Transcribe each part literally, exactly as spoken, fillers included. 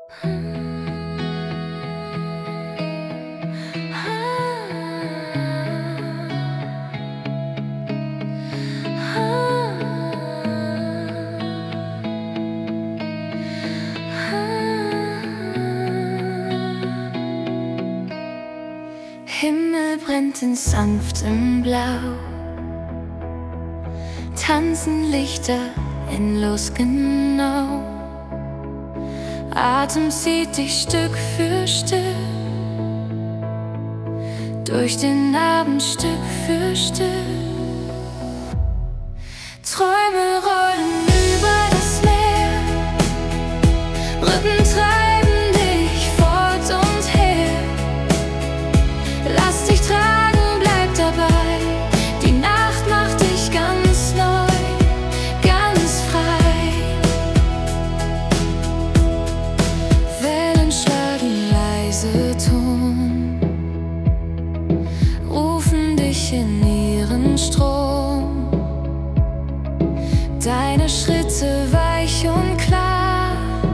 Himmel brennt in sanftem Blau, tanzen Lichter endlos genau. Atem zieht dich Stück für Stück durch den Abend, Stück für Stück. Träume rollen über das Meer, Rücken treiben dich fort und her. Lass dich tragen, bleib dabei, die Nacht macht dich ganz neu, ganz frei. Wellen schlagen leise Ton, rufen dich in ihren Strom. Deine Schritte weich und klar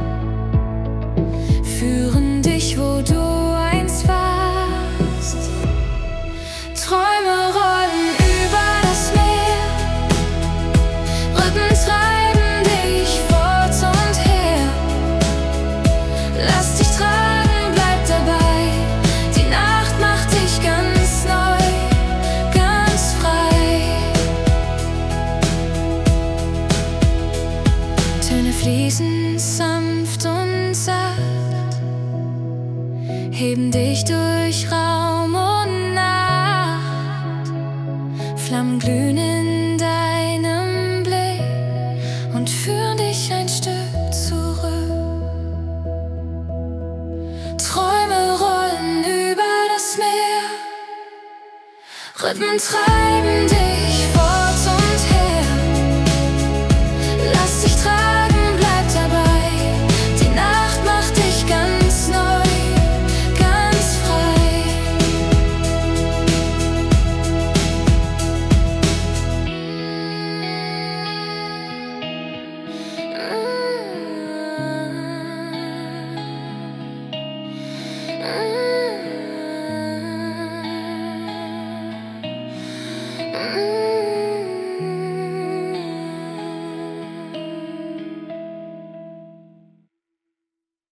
führen dich, wo du einst warst. Träume rollen über das Meer, Rücken treiben dich fort und her. Lass dich tragen, bleib dabei, die Nacht macht dich ganz neu, ganz frei. Töne fließen sanft und sacht, heben dich durch Raum und Nacht. Flammen glühen in deinem Blick und führen dich ein Stück zurück. Träume rollen über das Meer, Rhythmen treiben dich